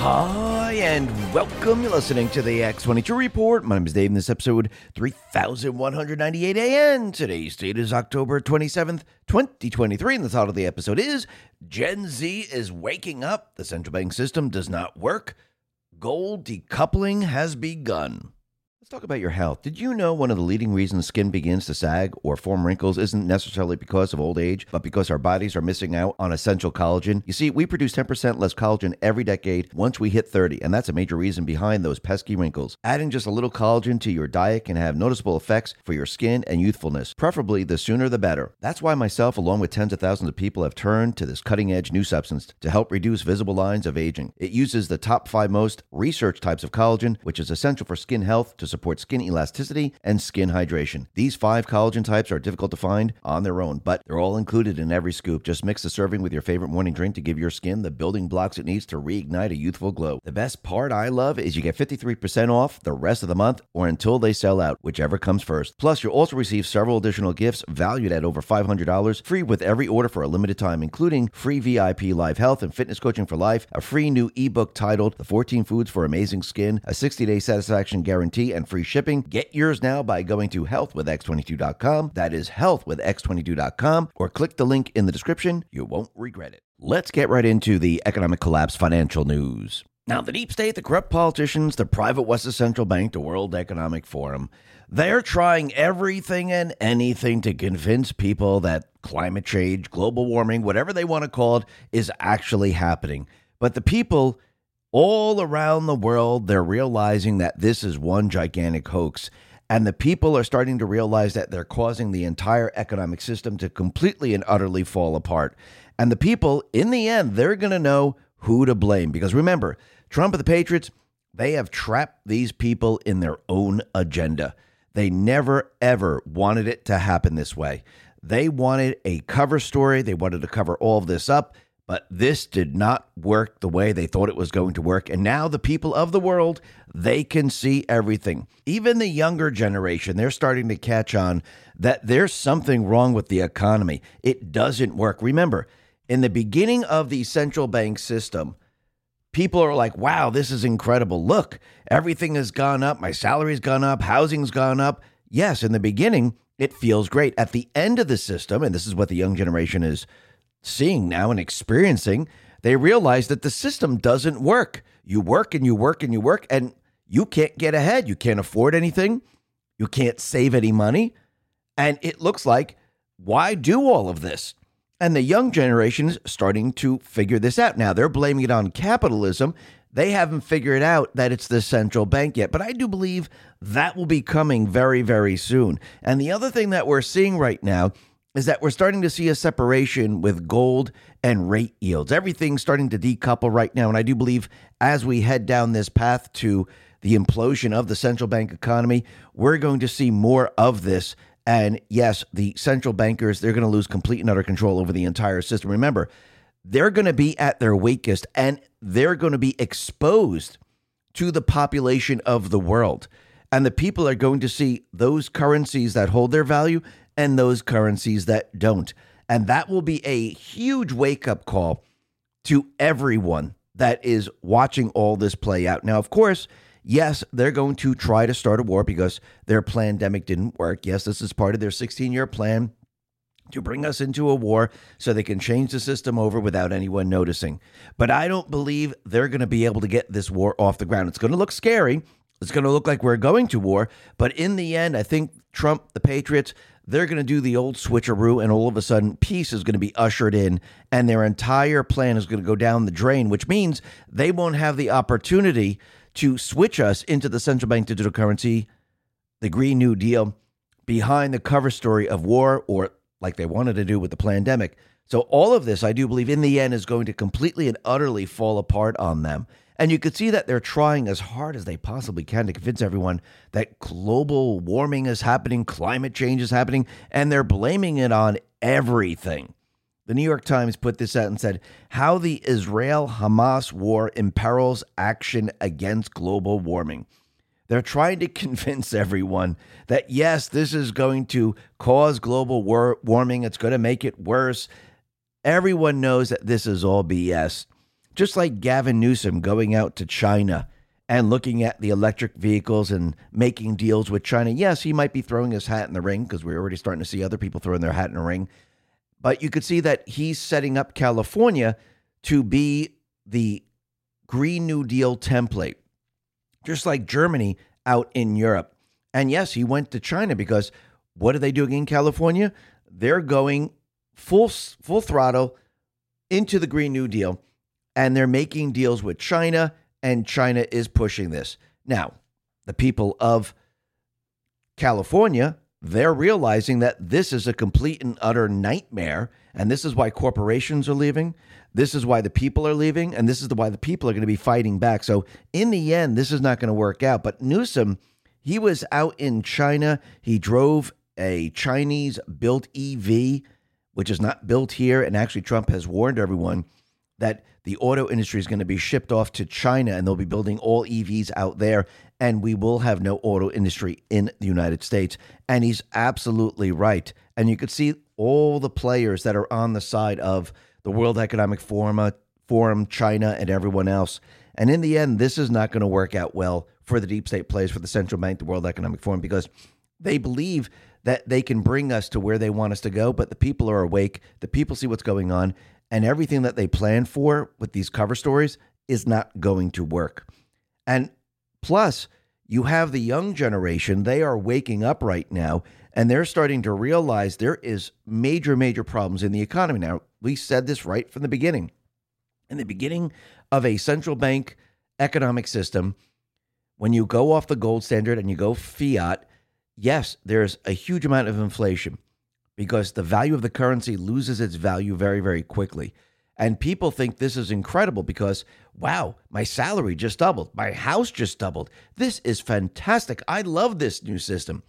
Hi, and welcome. You're listening to the X22 Report. My name is Dave, and this episode 3198 AN. Today's date is October 27th, 2023, and the title of the episode is Gen Z is Waking Up. The central bank system does not work. Gold decoupling has begun. Let's talk about your health. Did you know one of the leading reasons skin begins to sag or form wrinkles isn't necessarily because of old age, but because our bodies are missing out on essential collagen? You see, we produce 10% less collagen every decade once we hit 30, and that's a major reason behind those pesky wrinkles. Adding just a little collagen to your diet can have noticeable effects for your skin and youthfulness. Preferably, the sooner the better. That's why myself, along with tens of thousands of people, have turned to this cutting-edge new substance to help reduce visible lines of aging. It uses the top 5 most researched types of collagen, which is essential for skin health to support skin elasticity and skin hydration. These 5 collagen types are difficult to find on their own, but they're all included in every scoop. Just mix the serving with your favorite morning drink to give your skin the building blocks it needs to reignite a youthful glow. The best part I love is you get 53% off the rest of the month or until they sell out, whichever comes first. Plus, you'll also receive several additional gifts valued at over $500 free with every order for a limited time, including free VIP live health and fitness coaching for life, a free new ebook titled The 14 Foods for Amazing Skin, a 60-day satisfaction guarantee, and free shipping. Get yours now by going to healthwithx22.com. That is healthwithx22.com, or click the link in the description. You won't regret it. Let's get right into the economic collapse financial news. Now, the deep state, the corrupt politicians, the private Western Central Bank, the World Economic Forum, they're trying everything and anything to convince people that climate change, global warming, whatever they want to call it, is actually happening. But the people all around the world, they're realizing that this is one gigantic hoax. And the people are starting to realize that they're causing the entire economic system to completely and utterly fall apart. And the people, in the end, they're going to know who to blame. Because remember, Trump and the Patriots, they have trapped these people in their own agenda. They never, ever wanted it to happen this way. They wanted a cover story. They wanted to cover all of this up. But this did not work the way they thought it was going to work. And now the people of the world, they can see everything. Even the younger generation, they're starting to catch on that there's something wrong with the economy. It doesn't work. Remember, in the beginning of the central bank system, people are like, wow, this is incredible. Look, everything has gone up. My salary's gone up. Housing's gone up. Yes, in the beginning, it feels great. At the end of the system, and this is what the young generation is seeing now and experiencing, they realize that the system doesn't work. You work and you work and you work, and you can't get ahead. You can't afford anything. You can't save any money. And it looks like, why do all of this? And the young generation is starting to figure this out. Now, they're blaming it on capitalism. They haven't figured out that it's the central bank yet. But I do believe that will be coming very, very soon. And the other thing that we're seeing right now is that we're starting to see a separation with gold and rate yields. Everything's starting to decouple right now. And I do believe as we head down this path to the implosion of the central bank economy, we're going to see more of this. And yes, the central bankers, they're going to lose complete and utter control over the entire system. Remember, they're going to be at their weakest, and they're going to be exposed to the population of the world. And the people are going to see those currencies that hold their value and those currencies that don't. And that will be a huge wake-up call to everyone that is watching all this play out. Now, of course, yes, they're going to try to start a war because their pandemic didn't work. Yes, this is part of their 16-year plan to bring us into a war so they can change the system over without anyone noticing. But I don't believe they're going to be able to get this war off the ground. It's going to look scary. It's going to look like we're going to war. But in the end, I think Trump, the Patriots, they're going to do the old switcheroo, and all of a sudden peace is going to be ushered in, and their entire plan is going to go down the drain, which means they won't have the opportunity to switch us into the central bank digital currency, the Green New Deal, behind the cover story of war, or like they wanted to do with the pandemic. So all of this, I do believe, in the end is going to completely and utterly fall apart on them. And you could see that they're trying as hard as they possibly can to convince everyone that global warming is happening, climate change is happening, and they're blaming it on everything. The New York Times put this out and said, how the Israel-Hamas war imperils action against global warming. They're trying to convince everyone that, yes, this is going to cause global warming. It's going to make it worse. Everyone knows that this is all BS. Just like Gavin Newsom going out to China and looking at the electric vehicles and making deals with China. Yes, he might be throwing his hat in the ring because we're already starting to see other people throwing their hat in the ring. But you could see that he's setting up California to be the Green New Deal template, just like Germany out in Europe. And yes, he went to China because what are they doing in California? They're going full throttle into the Green New Deal, and they're making deals with China, and China is pushing this. Now, the people of California, they're realizing that this is a complete and utter nightmare, and this is why corporations are leaving. This is why the people are leaving, and this is why the people are going to be fighting back. So in the end, this is not going to work out. But Newsom, he was out in China. He drove a Chinese-built EV, which is not built here, and actually Trump has warned everyone that the auto industry is going to be shipped off to China, and they'll be building all EVs out there, and we will have no auto industry in the United States. And he's absolutely right. And you could see all the players that are on the side of the World Economic Forum, China, and everyone else. And in the end, this is not going to work out well for the deep state players, for the central bank, the World Economic Forum, because they believe that they can bring us to where they want us to go, but the people are awake. The people see what's going on, and everything that they plan for with these cover stories is not going to work. And plus, you have the young generation. They are waking up right now, and they're starting to realize there is major problems in the economy. Now, we said this right from the beginning. In the beginning of a central bank economic system, when you go off the gold standard and you go fiat, yes, there's a huge amount of inflation because the value of the currency loses its value very quickly. And people think this is incredible because, wow, my salary just doubled. My house just doubled. This is fantastic. I love this new system.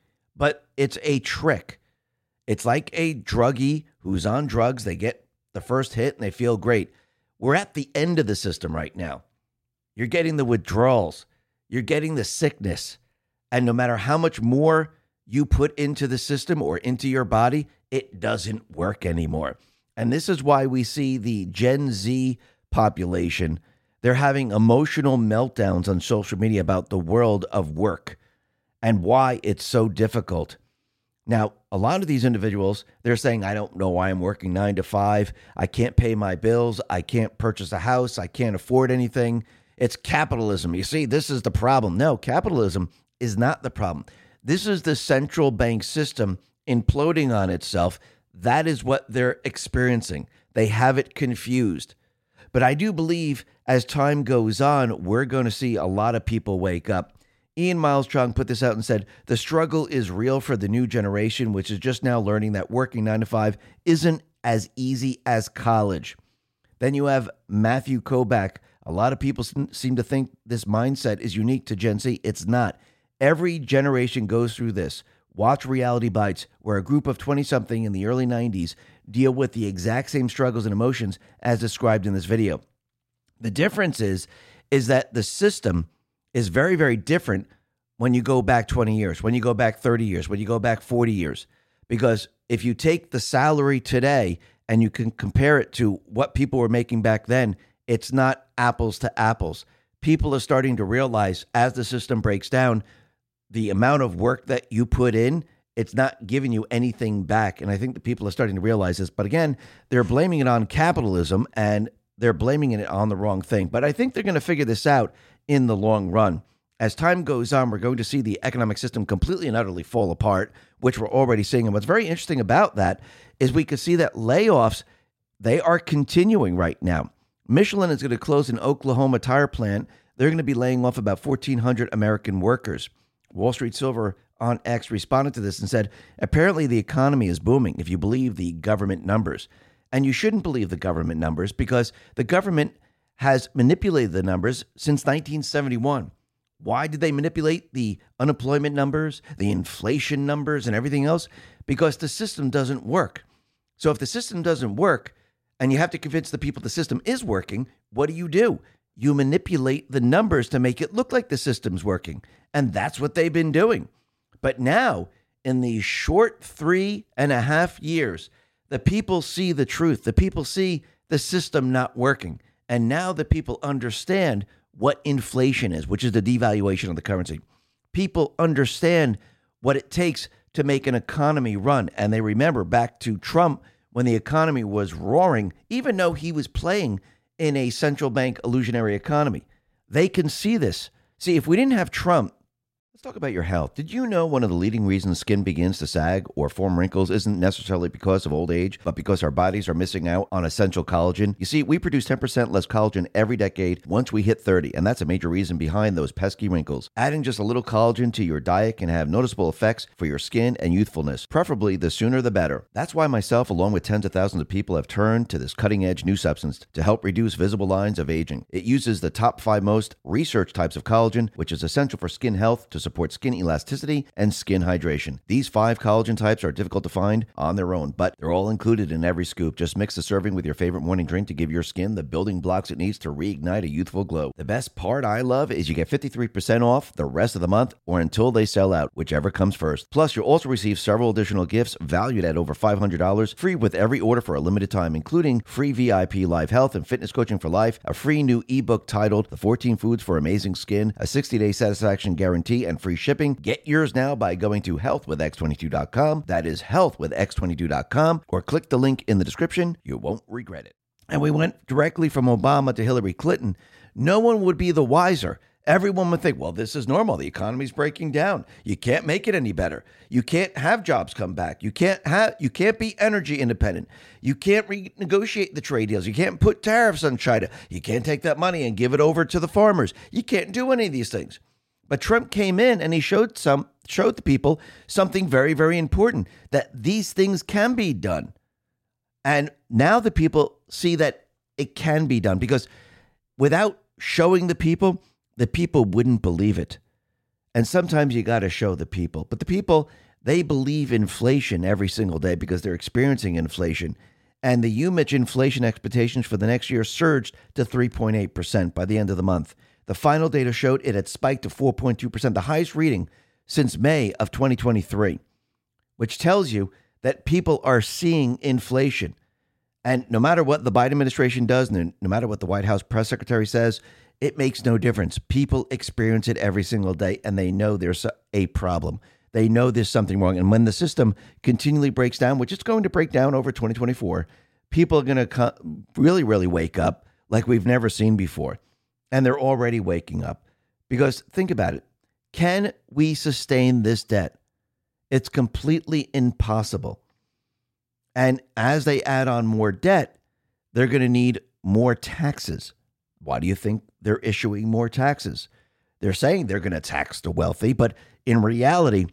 But it's a trick. It's like a druggie who's on drugs. They get the first hit and they feel great. We're at the end of the system right now. You're getting the withdrawals. You're getting the sickness. And no matter how much more you put into the system or into your body, it doesn't work anymore. And this is why we see the Gen Z population. They're having emotional meltdowns on social media about the world of work and why it's so difficult. Now, a lot of these individuals, they're saying, I don't know why I'm working 9 to 5. I can't pay my bills. I can't purchase a house. I can't afford anything. It's capitalism. You see, this is the problem. No, capitalism is not the problem. This is the central bank system imploding on itself. That is what they're experiencing. They have it confused. But I do believe as time goes on, we're going to see a lot of people wake up. Ian Miles Strong put this out and said, the struggle is real for the new generation, which is just now learning that working 9 to 5 isn't as easy as college. Then you have Matthew Kobach. A lot of people seem to think this mindset is unique to Gen Z. It's not. Every generation goes through this. Watch Reality Bites, where a group of 20-something in the early 90s deal with the exact same struggles and emotions as described in this video. The difference is that the system is very different when you go back 20 years, when you go back 30 years, when you go back 40 years. Because if you take the salary today and you can compare it to what people were making back then, it's not apples to apples. People are starting to realize as the system breaks down, the amount of work that you put in, it's not giving you anything back. And I think the people are starting to realize this. But again, they're blaming it on capitalism and they're blaming it on the wrong thing. But I think they're going to figure this out in the long run. As time goes on, we're going to see the economic system completely and utterly fall apart, which we're already seeing. And what's very interesting about that is we can see that layoffs, they are continuing right now. Michelin is going to close an Oklahoma tire plant. They're going to be laying off about 1,400 American workers. Wall Street Silver on X responded to this and said, apparently the economy is booming if you believe the government numbers. And you shouldn't believe the government numbers because the government has manipulated the numbers since 1971. Why did they manipulate the unemployment numbers, the inflation numbers, and everything else? Because the system doesn't work. So if the system doesn't work and you have to convince the people the system is working, what do? You manipulate the numbers to make it look like the system's working. And that's what they've been doing. But now, in these short 3.5 years, the people see the truth. The people see the system not working. And now that people understand what inflation is, which is the devaluation of the currency, people understand what it takes to make an economy run. And they remember back to Trump when the economy was roaring, even though he was playing in a central bank illusionary economy. They can see this. See, if we didn't have Trump, let's talk about your health. Did you know one of the leading reasons skin begins to sag or form wrinkles isn't necessarily because of old age, but because our bodies are missing out on essential collagen? You see, we produce 10% less collagen every decade once we hit 30, and that's a major reason behind those pesky wrinkles. Adding just a little collagen to your diet can have noticeable effects for your skin and youthfulness, preferably the sooner the better. That's why myself, along with tens of thousands of people, have turned to this cutting-edge new substance to help reduce visible lines of aging. It uses the top 5 most researched types of collagen, which is essential for skin health to support skin elasticity and skin hydration. These 5 collagen types are difficult to find on their own, but they're all included in every scoop. Just mix the serving with your favorite morning drink to give your skin the building blocks it needs to reignite a youthful glow. The best part I love is you get 53% off the rest of the month or until they sell out, whichever comes first. Plus, you'll also receive several additional gifts valued at over $500 free with every order for a limited time, including free VIP live health and fitness coaching for life, a free new ebook titled The 14 Foods for Amazing Skin, a 60-day satisfaction guarantee, and free shipping. Get yours now by going to healthwithx22.com. That is healthwithx22.com, or click the link in the description. You won't regret it. And we went directly from Obama to Hillary Clinton. No one would be the wiser. Everyone would think, well, this is normal. The economy's breaking down. You can't make it any better. You can't have jobs come back. You can't be energy independent. You can't renegotiate the trade deals. You can't put tariffs on China. You can't take that money and give it over to the farmers. You can't do any of these things. But Trump came in and he showed the people something very, very important, that these things can be done. And now the people see that it can be done, because without showing the people wouldn't believe it. And sometimes you got to show the people. But the people, they believe inflation every single day because they're experiencing inflation. And the UMich inflation expectations for the next year surged to 3.8% by the end of the month. The final data showed it had spiked to 4.2%, the highest reading since May of 2023, which tells you that people are seeing inflation. And no matter what the Biden administration does, and no matter what the White House press secretary says, it makes no difference. People experience it every single day, and they know there's a problem. They know there's something wrong. And when the system continually breaks down, which it's going to break down over 2024, people are going to really, really wake up like we've never seen before. And they're already waking up. Because think about it. Can we sustain this debt? It's completely impossible. And as they add on more debt, they're going to need more taxes. Why do you think they're issuing more taxes? They're saying they're going to tax the wealthy, but in reality,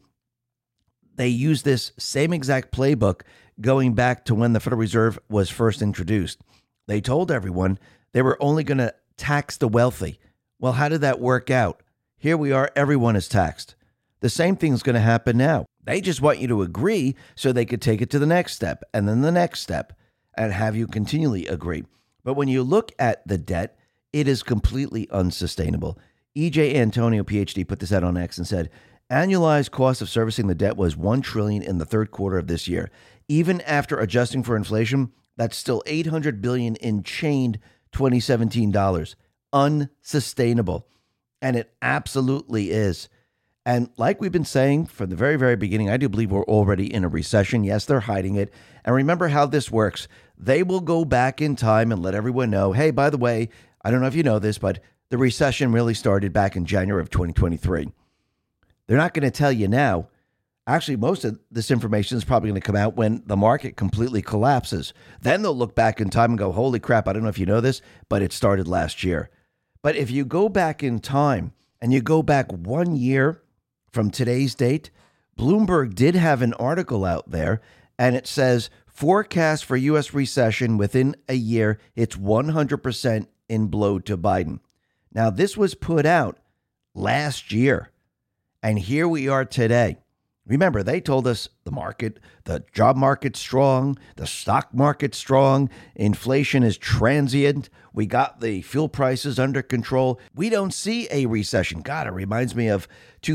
they use this same exact playbook going back to when the Federal Reserve was first introduced. They told everyone they were only going to tax the wealthy. Well, how did that work out? Here we are, everyone is taxed. The same thing's going to happen now. They just want you to agree so they could take it to the next step and then the next step and have you continually agree. But when you look at the debt, it is completely unsustainable. E.J. Antonio, PhD, put this out on X and said, annualized cost of servicing the debt was $1 trillion in the third quarter of this year. Even after adjusting for inflation, that's still $800 billion in chained 2017 dollars. Unsustainable. And it absolutely is. And like we've been saying from the very, very beginning, I do believe we're already in a recession. Yes, they're hiding it. And remember how this works. They will go back in time and let everyone know, hey, by the way, I don't know if you know this, but the recession really started back in January of 2023. They're not going to tell you now. Actually, most of this information is probably going to come out when the market completely collapses. Then they'll look back in time and go, holy crap, I don't know if you know this, but it started last year. But if you go back in time and you go back 1 year from today's date, Bloomberg did have an article out there, and it says, forecast for U.S. recession within a year, it's 100% in blow to Biden. Now, this was put out last year, and here we are today. Remember, they told us the job market's strong, the stock market's strong, inflation is transient, we got the fuel prices under control. We don't see a recession. God, it reminds me of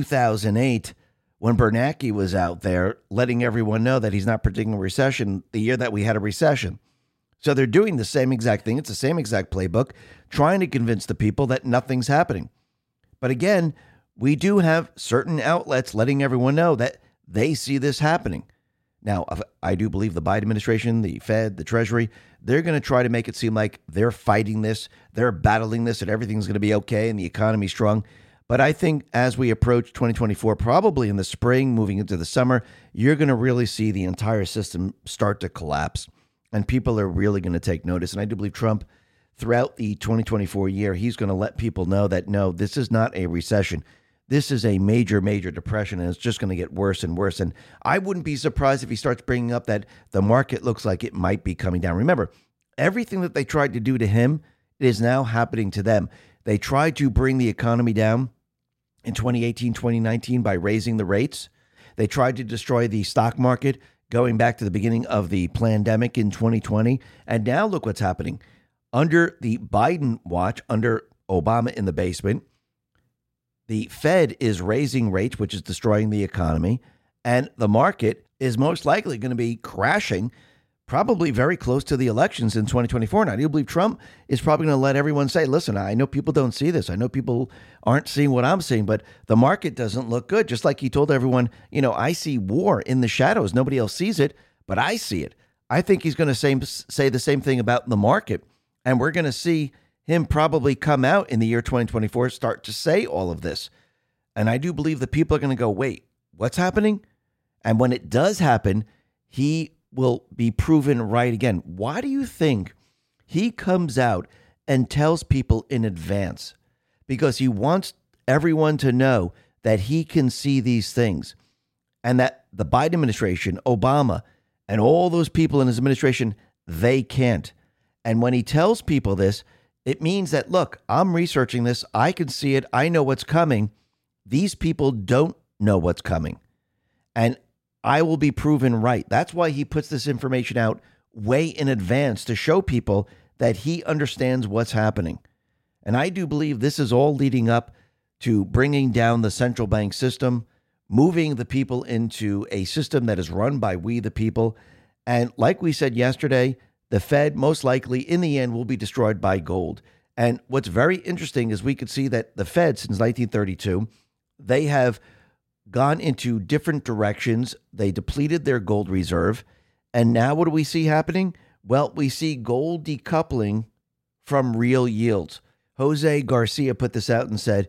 2008 when Bernanke was out there letting everyone know that he's not predicting a recession the year that we had a recession. So they're doing the same exact thing. It's the same exact playbook, trying to convince the people that nothing's happening. But again, we do have certain outlets letting everyone know that they see this happening. Now, I do believe the Biden administration, the Fed, the Treasury, they're going to try to make it seem like they're fighting this, they're battling this, and everything's going to be okay and the economy's strong. But I think as we approach 2024, probably in the spring, moving into the summer, you're going to really see the entire system start to collapse. And people are really going to take notice. And I do believe Trump, throughout the 2024 year, he's going to let people know that, no, this is not a recession. This is a major, major depression, and it's just going to get worse and worse. And I wouldn't be surprised if he starts bringing up that the market looks like it might be coming down. Remember, everything that they tried to do to him is now happening to them. They tried to bring the economy down in 2018, 2019 by raising the rates. They tried to destroy the stock market going back to the beginning of the pandemic in 2020. And now look what's happening. Under the Biden watch, under Obama in the basement, the Fed is raising rates, which is destroying the economy, and the market is most likely going to be crashing probably very close to the elections in 2024. Now, I do believe Trump is probably going to let everyone say, listen, I know people don't see this. I know people aren't seeing what I'm seeing, but the market doesn't look good. Just like he told everyone, I see war in the shadows. Nobody else sees it, but I see it. I think he's going to say the same thing about the market, and we're going to see him probably come out in the year 2024, start to say all of this. And I do believe the people are going to go, wait, what's happening? And when it does happen, he will be proven right again. Why do you think he comes out and tells people in advance? Because he wants everyone to know that he can see these things and that the Biden administration, Obama, and all those people in his administration, they can't. And when he tells people this, it means that, look, I'm researching this. I can see it. I know what's coming. These people don't know what's coming. And I will be proven right. That's why he puts this information out way in advance to show people that he understands what's happening. And I do believe this is all leading up to bringing down the central bank system, moving the people into a system that is run by we the people. And like we said yesterday, the Fed most likely in the end will be destroyed by gold. And what's very interesting is we could see that the Fed since 1932, they have gone into different directions. They depleted their gold reserve. And now what do we see happening? Well, we see gold decoupling from real yields. Jose Garcia put this out and said,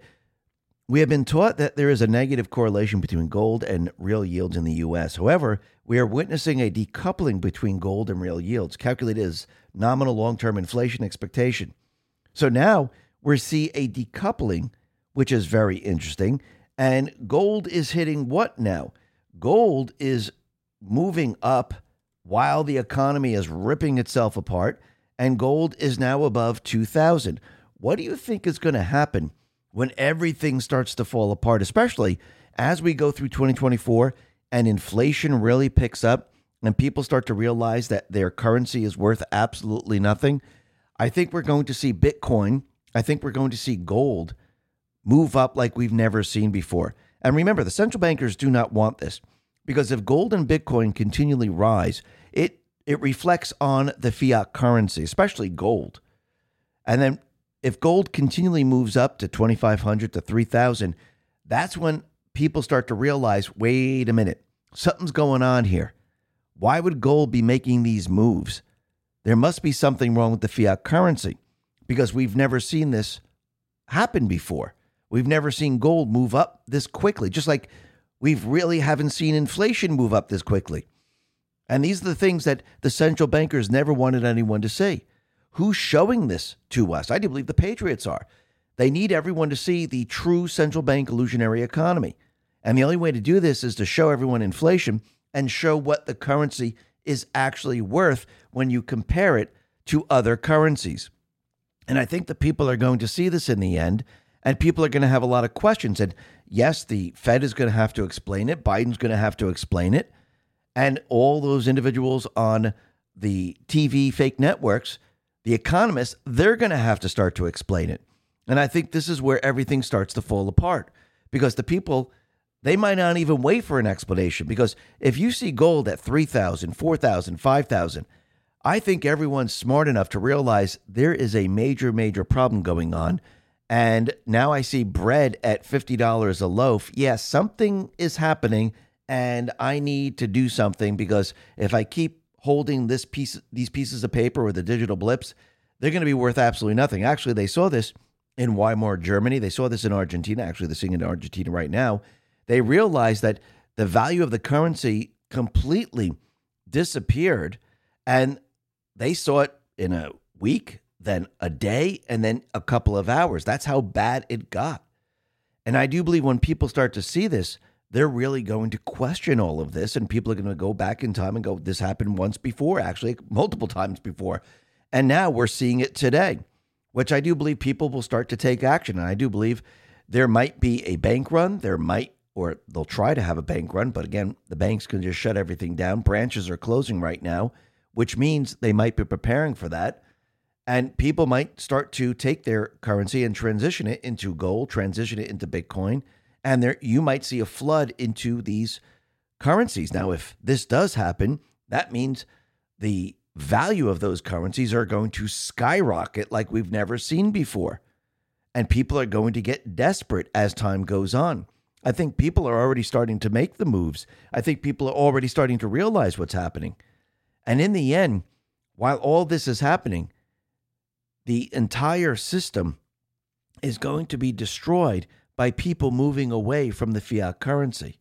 we have been taught that there is a negative correlation between gold and real yields in the U.S. However, we are witnessing a decoupling between gold and real yields, calculated as nominal long-term inflation expectation. So now we're seeing a decoupling, which is very interesting. And gold is hitting what now? Gold is moving up while the economy is ripping itself apart, and gold is now above 2,000. What do you think is going to happen when everything starts to fall apart, especially as we go through 2024 and inflation really picks up and people start to realize that their currency is worth absolutely nothing? I think we're going to see Bitcoin. I think we're going to see gold move up like we've never seen before. And remember, the central bankers do not want this, because if gold and Bitcoin continually rise, it reflects on the fiat currency, especially gold. And then if gold continually moves up to 2,500 to 3,000, that's when people start to realize, wait a minute, something's going on here. Why would gold be making these moves? There must be something wrong with the fiat currency, because we've never seen this happen before. We've never seen gold move up this quickly, just like we've really haven't seen inflation move up this quickly. And these are the things that the central bankers never wanted anyone to see. Who's showing this to us? I do believe the Patriots are. They need everyone to see the true central bank illusionary economy. And the only way to do this is to show everyone inflation and show what the currency is actually worth when you compare it to other currencies. And I think the people are going to see this in the end, and people are going to have a lot of questions. And yes, the Fed is going to have to explain it. Biden's going to have to explain it. And all those individuals on the TV fake networks, the economists, they're going to have to start to explain it. And I think this is where everything starts to fall apart, because the people, they might not even wait for an explanation. Because if you see gold at 3,000, 4,000, 5,000, I think everyone's smart enough to realize there is a major, major problem going on. And now I see bread at $50 a loaf. Yes, something is happening, and I need to do something, because if I keep holding these pieces of paper with the digital blips, they're going to be worth absolutely nothing. Actually, they saw this in Weimar, Germany. They saw this in Argentina. Actually, they're seeing it in Argentina right now. They realized that the value of the currency completely disappeared, and they saw it in a week, then a day, and then a couple of hours. That's how bad it got. And I do believe when people start to see this, they're really going to question all of this, and people are going to go back in time and go, this happened once before, actually multiple times before. And now we're seeing it today, which I do believe people will start to take action. And I do believe there might be a bank run. Or they'll try to have a bank run. But again, the banks can just shut everything down. Branches are closing right now, which means they might be preparing for that. And people might start to take their currency and transition it into gold, transition it into Bitcoin. And you might see a flood into these currencies. Now, if this does happen, that means the value of those currencies are going to skyrocket like we've never seen before. And people are going to get desperate as time goes on. I think people are already starting to make the moves. I think people are already starting to realize what's happening. And in the end, while all this is happening, the entire system is going to be destroyed by people moving away from the fiat currency.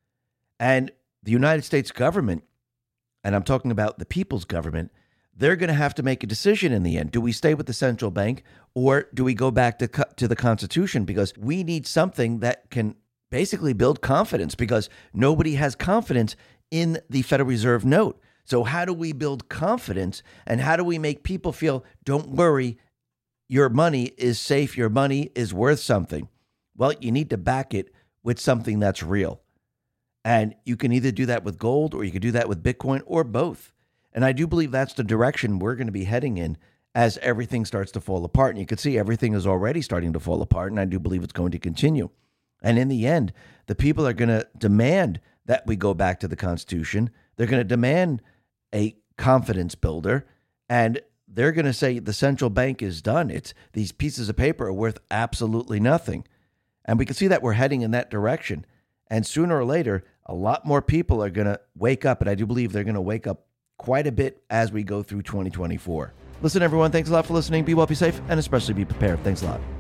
And the United States government, and I'm talking about the people's government, they're going to have to make a decision in the end. Do we stay with the central bank, or do we go back to the Constitution? Because we need something that can basically build confidence, because nobody has confidence in the Federal Reserve note. So how do we build confidence, and how do we make people feel, don't worry, your money is safe, your money is worth something? Well, you need to back it with something that's real. And you can either do that with gold, or you can do that with Bitcoin, or both. And I do believe that's the direction we're going to be heading in as everything starts to fall apart. And you can see everything is already starting to fall apart, and I do believe it's going to continue. And in the end, the people are going to demand that we go back to the Constitution. They're going to demand a confidence builder, and they're going to say the central bank is done. These pieces of paper are worth absolutely nothing. And we can see that we're heading in that direction. And sooner or later, a lot more people are going to wake up, and I do believe they're going to wake up quite a bit as we go through 2024. Listen, everyone, thanks a lot for listening. Be well, be safe, and especially be prepared. Thanks a lot.